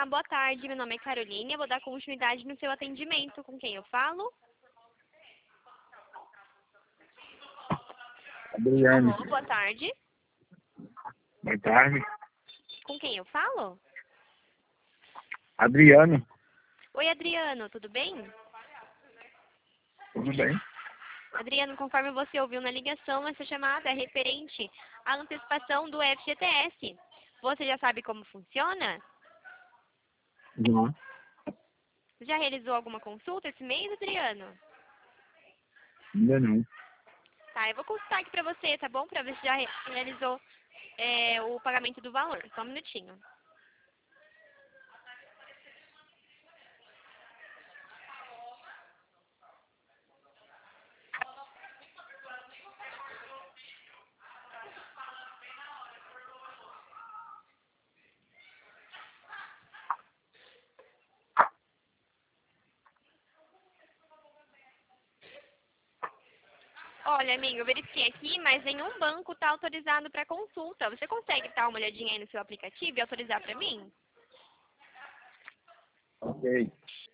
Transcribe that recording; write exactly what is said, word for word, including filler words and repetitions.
Olá, boa tarde. Meu nome é Caroline. Eu vou dar continuidade no seu atendimento. Com quem eu falo? Adriano, Alô, boa tarde. boa tarde. Com quem eu falo? Adriano, Oi, Adriano, tudo bem? tudo bem? Adriano, conforme você ouviu na ligação, essa chamada é referente à antecipação do F G T S. Você já sabe como funciona? Não, Já realizou alguma consulta esse mês, Adriano? ainda não. Tá, eu vou consultar aqui pra você, tá bom? Pra ver se já re- realizou é, o pagamento do valor. Só um minutinho. Olha, amigo, eu verifiquei aqui, mas nenhum banco está autorizado para consulta. Você consegue dar uma olhadinha aí no seu aplicativo e autorizar para mim? Ok.